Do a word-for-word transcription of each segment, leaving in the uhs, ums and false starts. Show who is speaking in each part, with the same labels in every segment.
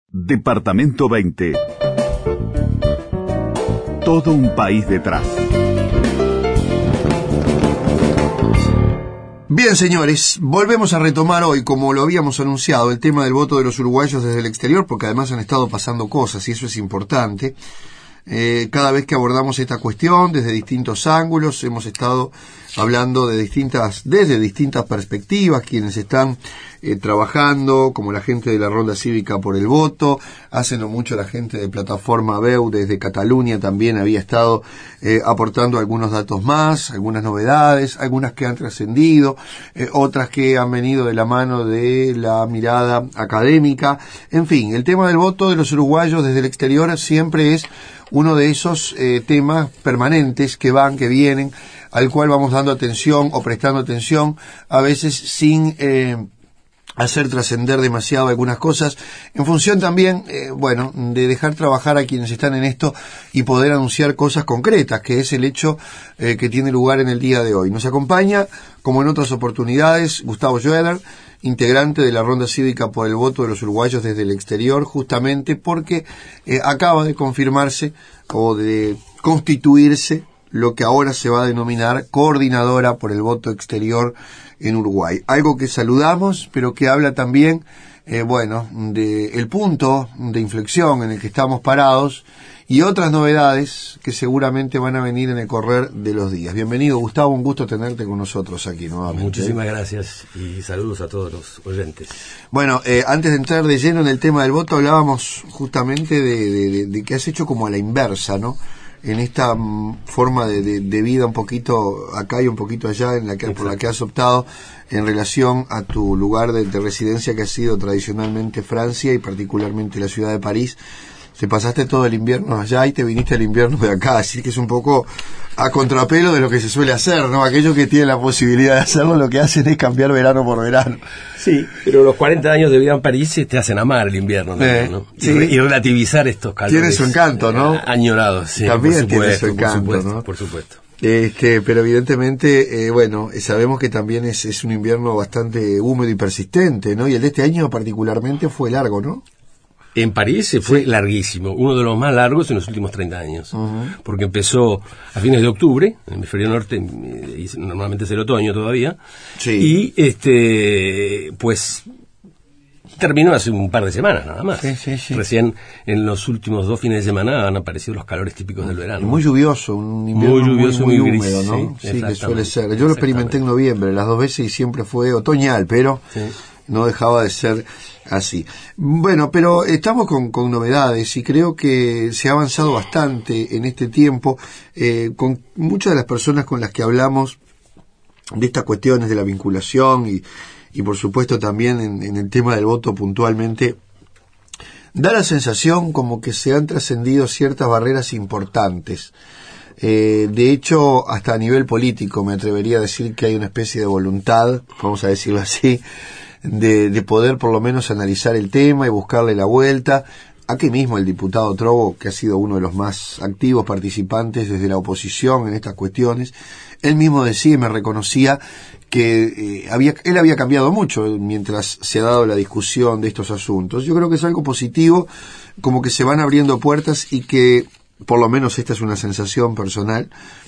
Speaker 1: Departamento veinte. Todo un país detrás.
Speaker 2: Bien, señores, volvemos a retomar hoy, como lo habíamos anunciado, el tema del voto de los uruguayos desde el exterior, porque además han estado pasando cosas y eso es importante. Eh, cada vez que abordamos esta cuestión desde distintos ángulos, hemos estado hablando de distintas, desde distintas perspectivas, quienes están eh, trabajando, como la gente de la Ronda Cívica por el Voto, hace no mucho la gente de Plataforma B E U desde Cataluña también había estado eh, aportando algunos datos más, algunas novedades, algunas que han trascendido, eh, otras que han venido de la mano de la mirada académica. En fin, el tema del voto de los uruguayos desde el exterior siempre es uno de esos eh, temas permanentes que van, que vienen, al cual vamos dando atención o prestando atención, a veces sin eh, hacer trascender demasiado algunas cosas, en función también, eh, bueno, de dejar trabajar a quienes están en esto y poder anunciar cosas concretas, que es el hecho eh, que tiene lugar en el día de hoy. Nos acompaña, como en otras oportunidades, Gustavo Joeder, integrante de la Ronda Cívica por el Voto de los uruguayos desde el exterior, justamente porque eh, acaba de confirmarse o de constituirse lo que ahora se va a denominar Coordinadora por el Voto Exterior en Uruguay. Algo que saludamos, pero que habla también, eh, bueno, de el punto de inflexión en el que estamos parados y otras novedades que seguramente van a venir en el correr de los días. Bienvenido, Gustavo, un gusto tenerte con nosotros aquí nuevamente.
Speaker 3: Muchísimas gracias y saludos a todos los oyentes.
Speaker 2: Bueno, eh, antes de entrar de lleno en el tema del voto, hablábamos justamente de, de, de, de que has hecho como a la inversa, ¿no? En esta um, forma de, de, de vida un poquito acá y un poquito allá, en la que, por la que has optado en relación a tu lugar de, de residencia, que ha sido tradicionalmente Francia y particularmente la ciudad de París. Te pasaste todo el invierno allá y te viniste el invierno de acá, así que es un poco a contrapelo de lo que se suele hacer, ¿no? Aquellos que tienen la posibilidad de hacerlo, lo que hacen es cambiar verano por verano.
Speaker 3: Sí, pero los cuarenta años de vida en París te hacen amar el invierno, ¿no?
Speaker 2: Eh,
Speaker 3: ¿no?
Speaker 2: sí.
Speaker 3: Y, y relativizar estos calores.
Speaker 2: Tiene su encanto, ¿no?
Speaker 3: Añorados, sí.
Speaker 2: También
Speaker 3: por supuesto,
Speaker 2: tiene su encanto,
Speaker 3: por supuesto,
Speaker 2: ¿no?
Speaker 3: Por supuesto.
Speaker 2: Este, pero evidentemente, eh, bueno, sabemos que también es, es un invierno bastante húmedo y persistente, ¿no? Y el de este año particularmente fue largo, ¿no?
Speaker 3: En París se fue
Speaker 2: sí.
Speaker 3: larguísimo, uno de los más largos en los últimos treinta años,
Speaker 2: uh-huh. porque
Speaker 3: porque empezó a fines de octubre, en el hemisferio norte, y normalmente es el otoño todavía,
Speaker 2: sí.
Speaker 3: y este, pues terminó hace un par de semanas nada más.
Speaker 2: Sí, sí, sí.
Speaker 3: Recién en los últimos dos fines de semana han aparecido los calores típicos del verano.
Speaker 2: Muy lluvioso, un invierno muy, lluvioso, muy, muy húmedo, gris, ¿no? Sí, sí, que suele ser. Yo lo experimenté en noviembre, las dos veces, y siempre fue otoñal, pero sí. no dejaba de ser así. Bueno, pero estamos con, con novedades y creo que se ha avanzado bastante en este tiempo. Eh, con muchas de las personas con las que hablamos de estas cuestiones de la vinculación y, y por supuesto también en, en el tema del voto puntualmente, da la sensación como que se han trascendido ciertas barreras importantes. Eh, de hecho, hasta a nivel político me atrevería a decir que hay una especie de voluntad, vamos a decirlo así, De, de poder por lo menos analizar el tema y buscarle la vuelta. Aquí mismo el diputado Trovo, que ha sido uno de los más activos participantes desde la oposición en estas cuestiones, él mismo decía y me reconocía que eh, había, él había cambiado mucho mientras se ha dado la discusión de estos asuntos. Yo creo que es algo positivo, como que se van abriendo puertas y que, por lo menos esta es una sensación personal,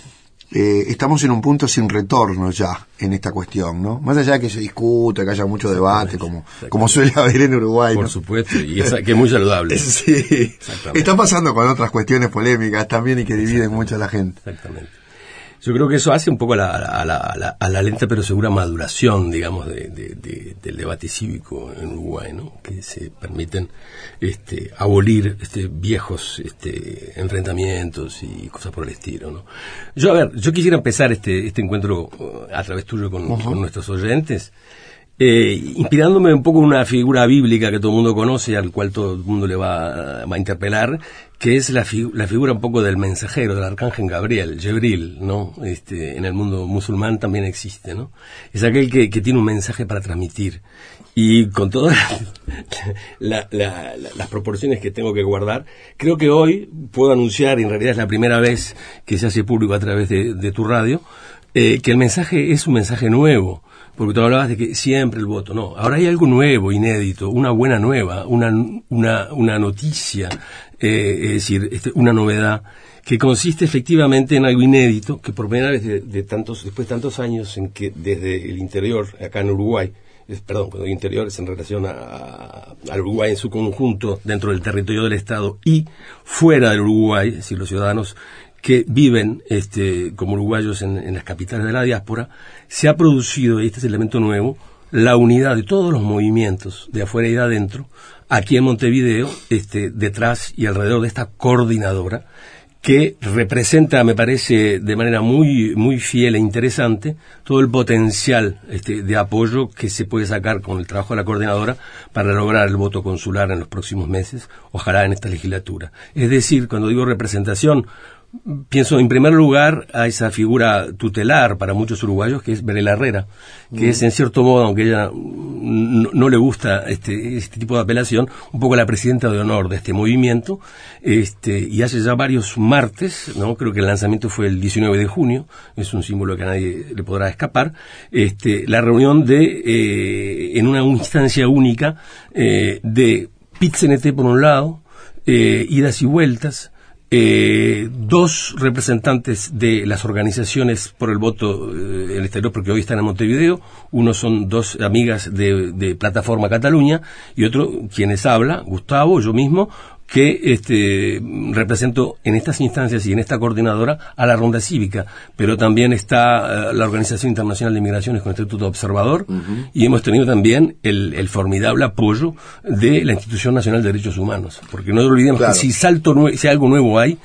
Speaker 2: Eh, estamos en un punto sin retorno ya en esta cuestión, ¿no? Más allá de que se discute, que haya mucho debate, como, como suele haber en Uruguay,
Speaker 3: Por
Speaker 2: ¿no?
Speaker 3: supuesto, y es, que es muy saludable.
Speaker 2: Sí, está pasando con otras cuestiones polémicas también y que dividen mucho a la gente.
Speaker 3: Exactamente. Yo creo que eso hace un poco a la, a la, a la, a la lenta pero segura maduración, digamos, de, de, de, del debate cívico en Uruguay, ¿no? Que se permiten este, abolir este, viejos este, enfrentamientos y cosas por el estilo, ¿no? Yo, a ver, yo quisiera empezar este, este encuentro a través tuyo con, uh-huh. con nuestros oyentes, eh, inspirándome un poco en una figura bíblica que todo el mundo conoce, al cual todo el mundo le va, va a interpelar, que es la, fi- la figura un poco del mensajero, del arcángel Gabriel, Jibril, ¿no? Este, en el mundo musulmán también existe, ¿no? Es aquel que, que tiene un mensaje para transmitir. Y con todas la, la, la, las proporciones que tengo que guardar, creo que hoy puedo anunciar, y en realidad es la primera vez que se hace público a través de, de tu radio, eh, que el mensaje es un mensaje nuevo, porque tú hablabas de que siempre el voto. No, ahora hay algo nuevo, inédito, una buena nueva, una, una, una noticia, eh, es decir, este, una novedad, que consiste efectivamente en algo inédito, que por primera vez de, de tantos, después de tantos años en que desde el interior, acá en Uruguay, es, perdón, cuando el interior es en relación a, al Uruguay en su conjunto, dentro del territorio del Estado y fuera del Uruguay, es decir, los ciudadanos que viven este, como uruguayos en, en las capitales de la diáspora, se ha producido, y este es el elemento nuevo, la unidad de todos los movimientos de afuera y de adentro, aquí en Montevideo, este, detrás y alrededor de esta coordinadora, que representa, me parece, de manera muy muy fiel e interesante, todo el potencial este, de apoyo que se puede sacar con el trabajo de la coordinadora para lograr el voto consular en los próximos meses, ojalá en esta legislatura. Es decir, cuando digo representación, pienso en primer lugar a esa figura tutelar para muchos uruguayos que es Berela Herrera, que mm. es en cierto modo, aunque ella no, no le gusta este, este tipo de apelación, un poco la presidenta de honor de este movimiento, este, y hace ya varios martes, ¿no? Creo que el lanzamiento fue el diecinueve de junio, es un símbolo que a nadie le podrá escapar, este, la reunión de, eh, en una instancia única, eh, de Pit-C N T por un lado, eh, idas y vueltas, Eh, dos representantes de las organizaciones por el voto eh, en el exterior, porque hoy están en Montevideo. Uno son dos amigas de, de Plataforma Cataluña y otro, quienes habla, Gustavo, yo mismo, que este, represento en estas instancias y en esta coordinadora a la Ronda Cívica, pero también está uh, la Organización Internacional de Migraciones con el Estatuto Observador, uh-huh. y hemos tenido también el, el formidable apoyo de la Institución Nacional de Derechos Humanos, porque no olvidemos claro. que si salto nue- si algo nuevo hay,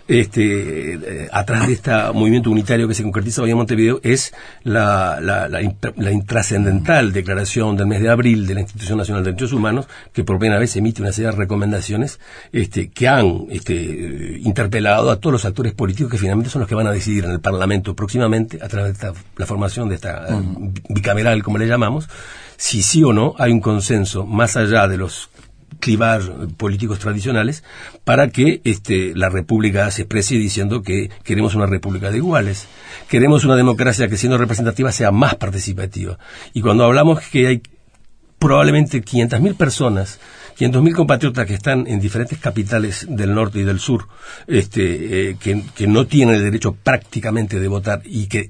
Speaker 3: este eh, atrás de este movimiento unitario que se concretiza hoy en Montevideo es la, la, la, la intrascendental declaración del mes de abril de la Institución Nacional de Derechos Humanos, que por primera vez emite una serie de recomendaciones este, que han este, interpelado a todos los actores políticos que finalmente son los que van a decidir en el Parlamento próximamente, a través de esta, la formación de esta uh-huh. bicameral, como le llamamos, si sí o no hay un consenso más allá de los clivar políticos tradicionales para que este, la República se exprese diciendo que queremos una República de iguales, queremos una democracia que siendo representativa sea más participativa. Y cuando hablamos que hay probablemente quinientas mil personas, quinientos mil compatriotas que están en diferentes capitales del norte y del sur, este, eh, que, que no tienen el derecho prácticamente de votar y que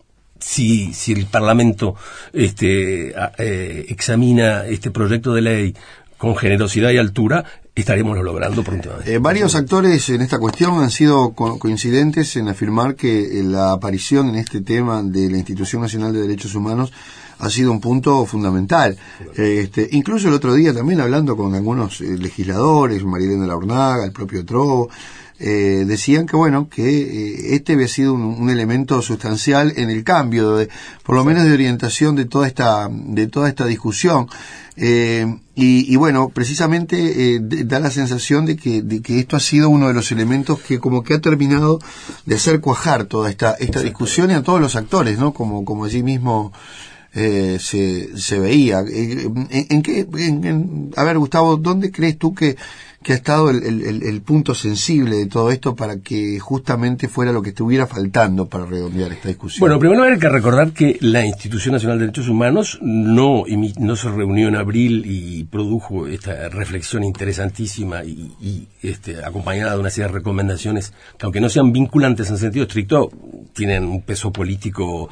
Speaker 3: si, si el Parlamento este, eh, examina este proyecto de ley con generosidad y altura, estaremos logrando prontamente.
Speaker 2: Eh, varios actores en esta cuestión han sido co- coincidentes en afirmar que la aparición en este tema de la Institución Nacional de Derechos Humanos ha sido un punto fundamental. Eh, este, incluso el otro día también hablando con algunos eh, legisladores, Marilena Laurnaga, el propio Trovo, eh, decían que bueno, que eh, este había sido un, un elemento sustancial en el cambio, de, por lo menos de orientación de toda esta, de toda esta discusión. Eh, y, y bueno, precisamente eh, de, da la sensación de que, de que esto ha sido uno de los elementos que como que ha terminado de hacer cuajar toda esta, esta discusión y a todos los actores, ¿no? Como, como allí mismo eh, se, se veía. Eh, en, en qué, en, en, a ver, Gustavo, ¿dónde crees tú que, que ha estado el, el, el punto sensible de todo esto para que justamente fuera lo que estuviera faltando para redondear esta discusión?
Speaker 3: Bueno, primero hay que recordar que la Institución Nacional de Derechos Humanos no, no se reunió en abril y produjo esta reflexión interesantísima y, y este, acompañada de una serie de recomendaciones que, aunque no sean vinculantes en sentido estricto, tienen un peso político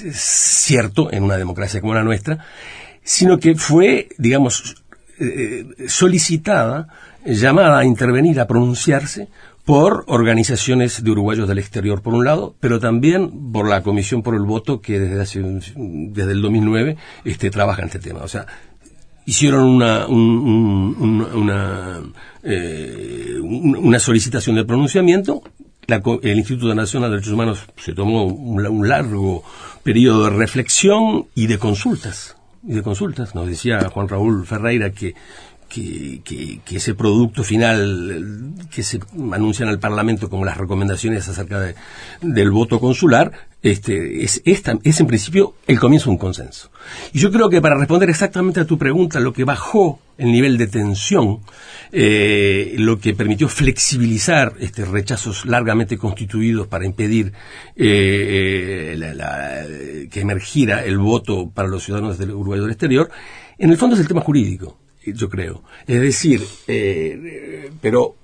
Speaker 3: cierto en una democracia como la nuestra, sino que fue, digamos, eh, solicitada, llamada a intervenir, a pronunciarse por organizaciones de uruguayos del exterior, por un lado, pero también por la Comisión por el Voto, que desde hace desde el dos mil nueve este, trabaja en este tema. O sea, hicieron una un, un, una eh, una solicitación de pronunciamiento. La, el Instituto Nacional de Derechos Humanos se tomó un, un largo periodo de reflexión y de consultas. Y de consultas. Nos decía Juan Raúl Ferreira que que, que, que ese producto final que se anuncian al Parlamento como las recomendaciones acerca de, del voto consular, este, es, es, es en principio el comienzo de un consenso. Y yo creo que para responder exactamente a tu pregunta, lo que bajó el nivel de tensión, eh, lo que permitió flexibilizar este, rechazos largamente constituidos para impedir eh, la, la, que emergiera el voto para los ciudadanos del Uruguay del exterior, en el fondo es el tema jurídico, yo creo. Es decir, eh, pero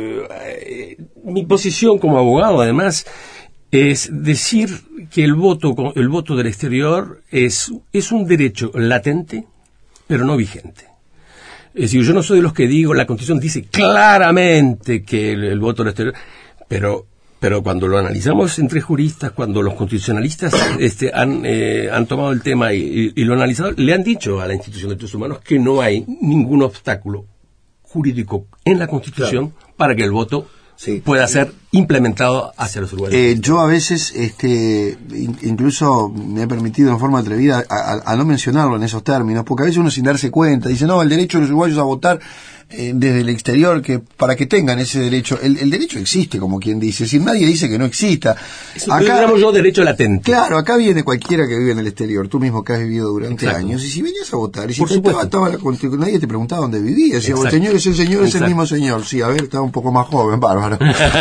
Speaker 3: eh, mi posición como abogado, además, es decir que el voto, el voto del exterior es, es un derecho latente, pero no vigente. Es decir, yo no soy de los que digo, la Constitución dice claramente que el, el voto del exterior, pero pero cuando lo analizamos entre juristas, cuando los constitucionalistas este, han, eh, han tomado el tema y, y, y lo han analizado, le han dicho a la Institución de Derechos Humanos que no hay ningún obstáculo jurídico en la Constitución claro. para que el voto sí. pueda ser implementado hacia los uruguayos.
Speaker 2: Eh, yo a veces, este, in, incluso me he permitido en forma atrevida a, a, a no mencionarlo en esos términos, porque a veces uno sin darse cuenta dice, no, el derecho de los uruguayos a votar eh, desde el exterior, que para que tengan ese derecho, el, el derecho existe, como quien dice, si nadie dice que no exista.
Speaker 3: Eso acá, yo derecho latente.
Speaker 2: Claro, acá viene cualquiera que vive en el exterior, tú mismo que has vivido durante Exacto. años, y si venías a votar, y si te estaba, estaba la, nadie te preguntaba dónde vivías, decía, el señor es el señor, Exacto. es el mismo señor, sí, a ver, estaba un poco más joven, bárbaro.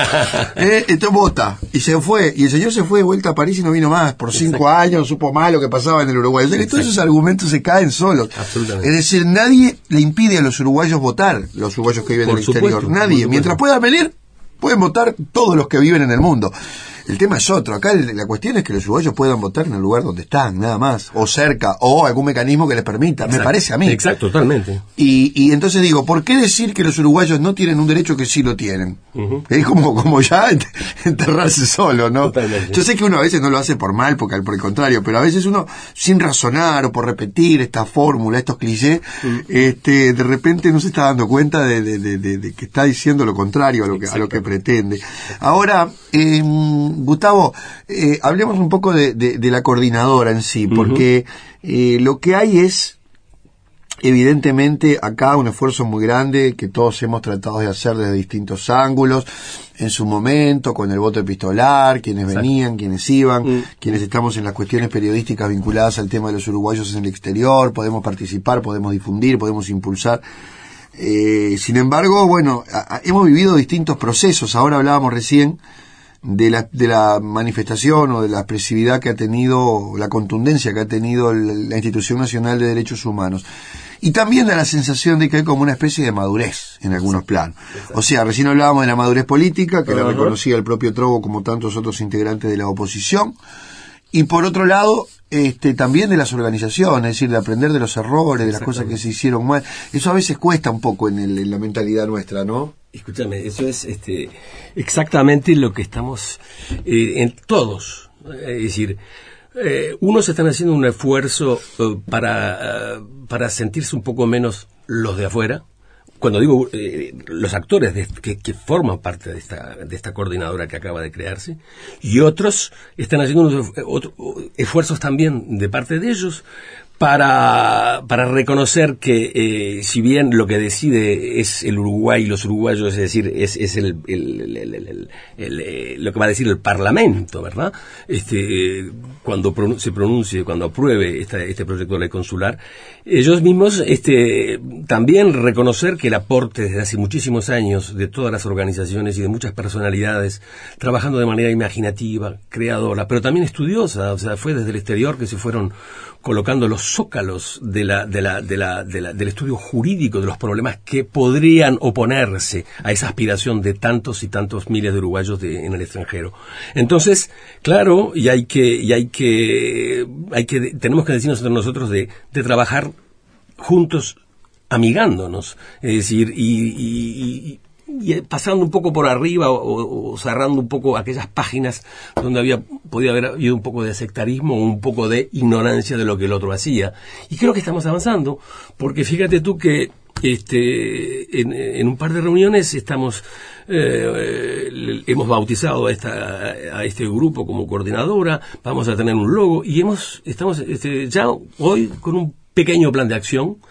Speaker 2: eh, entonces vota, y se fue, y el señor se fue de vuelta a París y no vino más, por cinco Exacto. años, supo más lo que pasaba en el Uruguay. Entonces, todos esos argumentos se caen solos.
Speaker 3: Absolutamente.
Speaker 2: Es decir, nadie le impide a los uruguayos votar, los uruguayos que viven por en el supuesto, exterior, nadie. Mientras puedan venir, pueden votar todos los que viven en el mundo. El tema es otro. Acá el, la cuestión es que los uruguayos puedan votar en el lugar donde están, nada más. O cerca, o algún mecanismo que les permita. Exacto. Me parece a mí.
Speaker 3: Exacto, totalmente.
Speaker 2: Y, y entonces digo, ¿por qué decir que los uruguayos no tienen un derecho que sí lo tienen? Uh-huh. Es como, como ya enterrarse solo, ¿no? Totalmente. Yo sé que uno a veces no lo hace por mal, porque por el contrario, pero a veces uno, sin razonar o por repetir esta fórmula, estos clichés, uh-huh. este, de repente no se está dando cuenta de, de, de, de, de que está diciendo lo contrario a lo que, a lo que pretende. Ahora, eh, Gustavo, eh, hablemos un poco de, de, de la coordinadora en sí, porque uh-huh. eh, lo que hay es, evidentemente, acá un esfuerzo muy grande que todos hemos tratado de hacer desde distintos ángulos, en su momento, con el voto epistolar, quienes Exacto. venían, quienes iban, uh-huh. quienes estamos en las cuestiones periodísticas vinculadas al tema de los uruguayos en el exterior, podemos participar, podemos difundir, podemos impulsar. Eh, sin embargo, bueno, a, a, hemos vivido distintos procesos. Ahora hablábamos recién de la, de la manifestación o de la expresividad que ha tenido, la contundencia que ha tenido el, la Institución Nacional de Derechos Humanos. Y también da la sensación de que hay como una especie de madurez en algunos planos. O sea, recién hablábamos de la madurez política, que uh-huh. la reconocía el propio Trovo como tantos otros integrantes de la oposición. Y por otro lado, este, también de las organizaciones, es decir, de aprender de los errores, de las cosas que se hicieron mal. Eso a veces cuesta un poco en, el, en la mentalidad nuestra, ¿no?
Speaker 3: Escúchame, eso es este, exactamente lo que estamos eh, en todos. Es decir, eh, unos están haciendo un esfuerzo eh, para, uh, para sentirse un poco menos los de afuera. Cuando digo eh, los actores de, que, que forman parte de esta, de esta coordinadora que acaba de crearse, y otros están haciendo unos otros esfuerzos también de parte de ellos para, para reconocer que eh, si bien lo que decide es el Uruguay y los uruguayos, es decir, es, es el, el, el, el, el, el, el, lo que va a decir el Parlamento, ¿verdad? Este, cuando pronun- se pronuncie, cuando apruebe esta, este proyecto de ley consular, ellos mismos este, también reconocer que el aporte desde hace muchísimos años de todas las organizaciones y de muchas personalidades trabajando de manera imaginativa, creadora, pero también estudiosa, o sea, fue desde el exterior que se fueron colocando los zócalos de la, de la, de la, de la, del estudio jurídico de los problemas que podrían oponerse a esa aspiración de tantos y tantos miles de uruguayos de, en el extranjero. Entonces, claro, y hay que, y hay que, hay que, tenemos que decirnos entre nosotros de, de trabajar juntos, amigándonos, es decir, y, y, y y pasando un poco por arriba o, o cerrando un poco aquellas páginas donde había podía haber habido un poco de sectarismo o un poco de ignorancia de lo que el otro hacía. Y creo que estamos avanzando, porque fíjate tú que este en, en un par de reuniones estamos eh, hemos bautizado a esta a este grupo como coordinadora, vamos a tener un logo y hemos estamos este, ya hoy con un pequeño plan de acción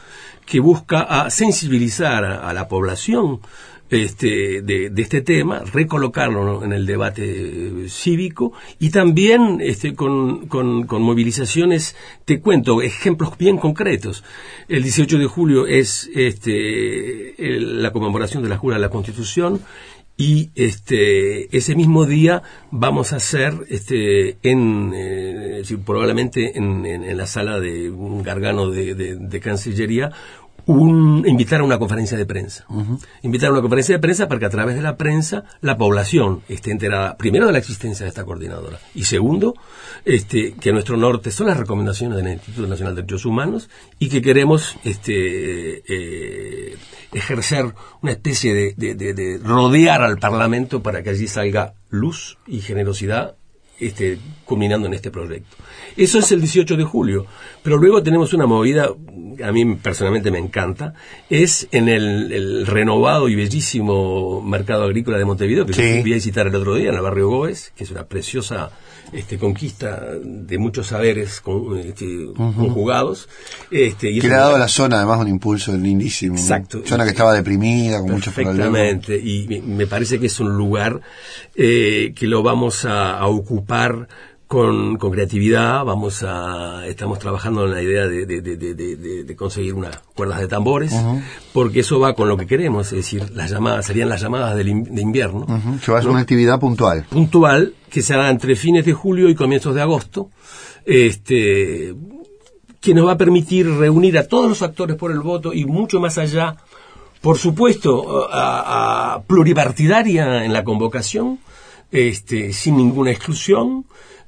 Speaker 3: que busca a sensibilizar a, a la población Este, de, de este tema, recolocarlo en el debate eh, cívico y también este, con, con, con movilizaciones, te cuento, ejemplos bien concretos. El dieciocho de julio es este, el, la conmemoración de la Jura de la Constitución y este, ese mismo día vamos a hacer este, en, eh, probablemente en, en, en la sala de un Gargano de, de, de Cancillería, Un, invitar a una conferencia de prensa. Uh-huh. Invitar a una conferencia de prensa para que a través de la prensa la población esté enterada, primero, de la existencia de esta coordinadora y segundo, este, que nuestro norte son las recomendaciones del Instituto Nacional de Derechos Humanos y que queremos este, eh, ejercer una especie de, de, de, de rodear al Parlamento para que allí salga luz y generosidad Este, culminando en este proyecto. Eso es el dieciocho de julio, pero luego tenemos una movida, a mí personalmente me encanta, es en el, el renovado y bellísimo mercado agrícola de Montevideo, que sí. Yo fui a visitar el otro día en el barrio Gómez, que es una preciosa este, conquista de muchos saberes con, este, uh-huh. conjugados. Este, y
Speaker 2: que le ha dado a la zona además un impulso lindísimo.
Speaker 3: Exacto.
Speaker 2: ¿No? Zona que estaba deprimida, con muchos problemas.
Speaker 3: Perfectamente, y me, me parece que es un lugar eh, que lo vamos a, a ocupar con, con creatividad. Vamos a estamos trabajando en la idea de, de, de, de, de, de conseguir unas cuerdas de tambores, uh-huh. porque eso va con lo que queremos, es decir, las llamadas serían las llamadas de, de invierno.
Speaker 2: Uh-huh. Que va a ser, ¿no?, una actividad puntual.
Speaker 3: Puntual, que se hará entre fines de julio y comienzos de agosto, este, que nos va a permitir reunir a todos los actores por el voto y mucho más allá, por supuesto, a, a pluripartidaria en la convocación, este, sin ninguna exclusión,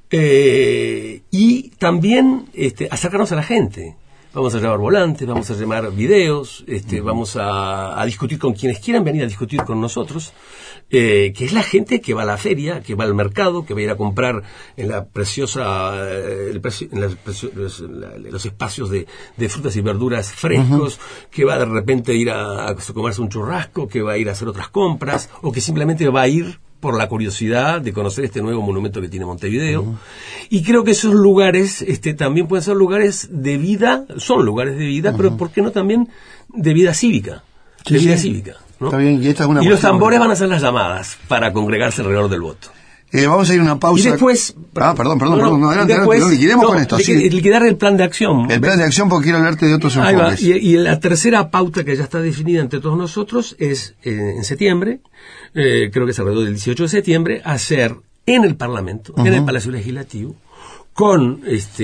Speaker 3: eh, y también este, acercarnos a la gente. Vamos a llevar volantes, vamos a llevar videos, este, uh-huh. vamos a, a discutir con quienes quieran venir a discutir con nosotros, eh, que es la gente que va a la feria, que va al mercado, que va a ir a comprar en la preciosa, eh, el precio, en las precio, los, la, los espacios de, de frutas y verduras frescos, uh-huh. que va de repente a ir a, a comerse un churrasco, que va a ir a hacer otras compras, o que simplemente va a ir por la curiosidad de conocer este nuevo monumento que tiene Montevideo. Uh-huh. Y creo que esos lugares este, también pueden ser lugares de vida, son lugares de vida, uh-huh. pero ¿por qué no también de vida cívica?
Speaker 2: Sí,
Speaker 3: de vida
Speaker 2: sí.
Speaker 3: cívica, ¿no?
Speaker 2: Está bien, y esta es una
Speaker 3: y los tambores
Speaker 2: de...
Speaker 3: van a ser las llamadas para congregarse alrededor del voto.
Speaker 2: Eh, vamos a ir a una pausa.
Speaker 3: Y después...
Speaker 2: Ah, perdón, perdón,
Speaker 3: no,
Speaker 2: perdón. No, adelante,
Speaker 3: después,
Speaker 2: adelante. No, liquidemos
Speaker 3: no,
Speaker 2: con esto.
Speaker 3: Liqu-
Speaker 2: Sí.
Speaker 3: Liquidar el plan de acción.
Speaker 2: El plan de acción, porque quiero hablarte de otros
Speaker 3: Ahí
Speaker 2: enfoques.
Speaker 3: va. Y, y la tercera pauta que ya está definida entre todos nosotros es eh, en septiembre, eh, creo que es alrededor del dieciocho de septiembre, hacer en el Parlamento, uh-huh. en el Palacio Legislativo, con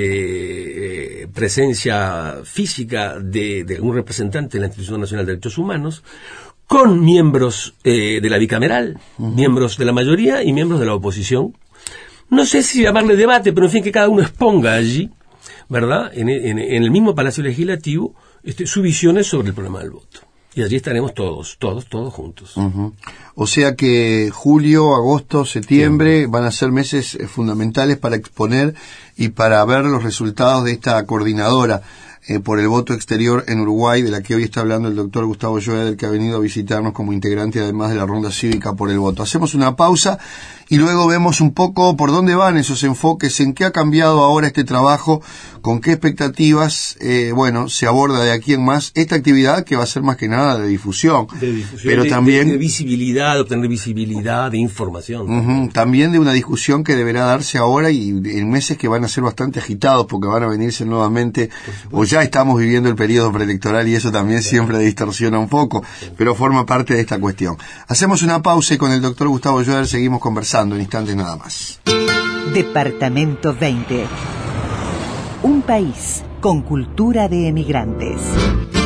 Speaker 3: este eh, presencia física de, de un representante de la Institución Nacional de Derechos Humanos, con miembros eh, de la bicameral, uh-huh. miembros de la mayoría y miembros de la oposición. No sé si llamarle debate, pero en fin, que cada uno exponga allí, ¿verdad?, en, en, en el mismo Palacio Legislativo, este, sus visiones sobre el problema del voto. Y allí estaremos todos, todos, todos juntos.
Speaker 2: Uh-huh. O sea que julio, agosto, septiembre van a ser meses fundamentales para exponer y para ver los resultados de esta coordinadora eh, por el voto exterior en Uruguay, de la que hoy está hablando el doctor Gustavo Joeder, que ha venido a visitarnos como integrante además de la Ronda Cívica por el voto. Hacemos una pausa y luego vemos un poco por dónde van esos enfoques, en qué ha cambiado ahora este trabajo, con qué expectativas, eh, bueno, se aborda de aquí en más esta actividad que va a ser más que nada de difusión,
Speaker 3: de difusión
Speaker 2: pero
Speaker 3: de,
Speaker 2: también
Speaker 3: de, de visibilidad, de obtener visibilidad, de información.
Speaker 2: Uh-huh, también de una discusión que deberá darse ahora y en meses que van a ser bastante agitados porque van a venirse nuevamente, o ya estamos viviendo el periodo preelectoral y eso también sí. siempre distorsiona un poco, sí. pero forma parte de esta cuestión. Hacemos una pausa y con el doctor Gustavo Joeder seguimos conversando en instantes nada más.
Speaker 4: Departamento veinte. Un país con cultura de emigrantes.